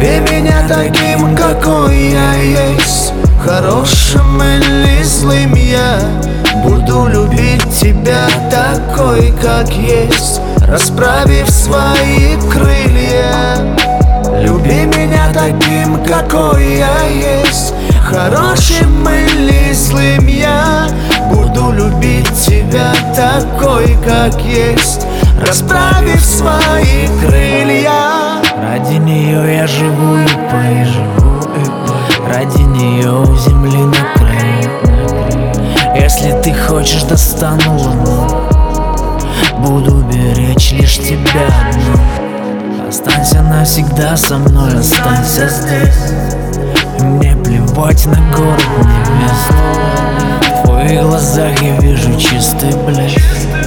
Люби меня таким, какой я есть, хорошим или злым я буду любить тебя такой, как есть, расправив свои крылья. Люби меня таким, какой я есть, хорошим или злым я буду любить тебя такой, как есть, расправив свои крылья. Ради нее я живу и пою, ради нее у земли на краю. Если ты хочешь, достану луну, буду беречь лишь тебя одну. Останься навсегда со мной, останься здесь. Мне плевать на город небес. В твоих глазах я вижу чистый блеск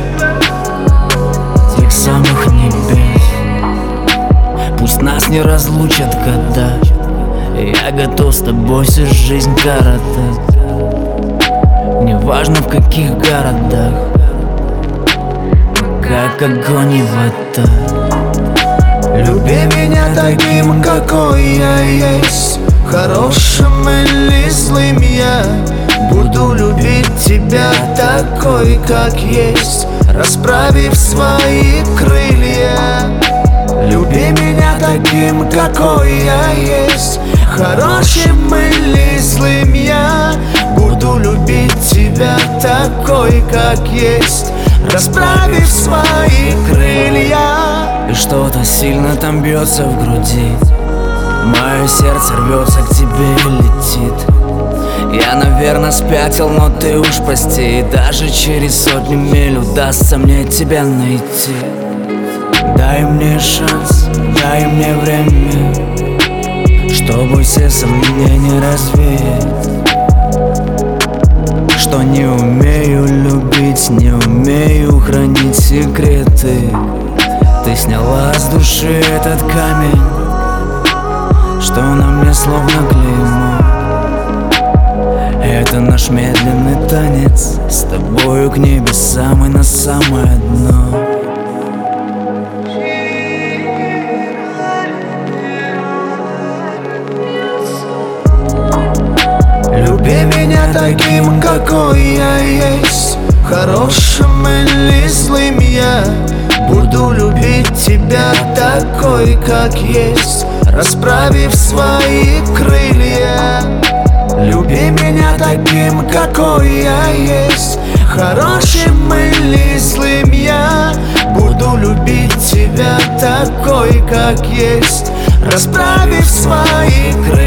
тех самых небес. Пусть нас не разлучат года, я готов с тобой всю жизнь коротать. Неважно в каких городах, как огонь и вода. Люби меня таким, какой я есть, хорошим или злым я буду любить тебя такой, как есть, расправив свои крылья. Люби меня таким, какой я есть, хорошим или злым я буду любить тебя такой, как есть, расправив свои крылья. И что-то сильно там бьется в груди, мое сердце рвется к тебе и летит. Я, наверное, спятил, но ты уж прости. И даже через сотни миль удастся мне тебя найти. Дай мне шанс, дай мне время, чтобы все сомнения развеять. Что не умею любить, не умею хранить секреты. Ты сняла с души этот камень, что на мне словно клеймо. Это наш медленный танец, с тобою к небесам и на самое дно. Люби меня таким, какой я есть, хорошим или злым я буду любить тебя такой, как есть, расправив свои крылья. Люби меня таким, какой я есть, хорошим или злым я буду любить тебя такой, как есть, расправив свои крылья.